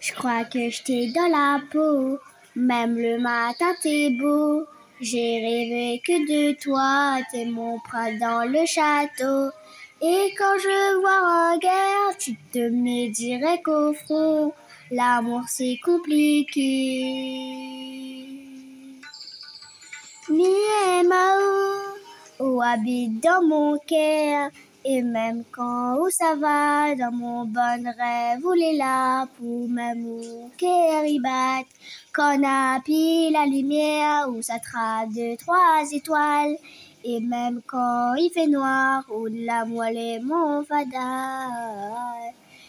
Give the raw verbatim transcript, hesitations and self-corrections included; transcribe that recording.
Je crois que je t'ai dans la peau, même le matin t'es beau. J'ai rêvé que de toi, t'es mon prince dans le château. Et quand je vois en guerre, tu te mets direct au front. L'amour c'est compliqué. Mi et Mao, où habite dans mon cœur. Et même quand où ça va, dans mon bon rêve, où les là pour même où cœur y bat. Quand on a pris la lumière, où ça trace de trois étoiles. Et même quand il fait noir, où la moelle est mon fada.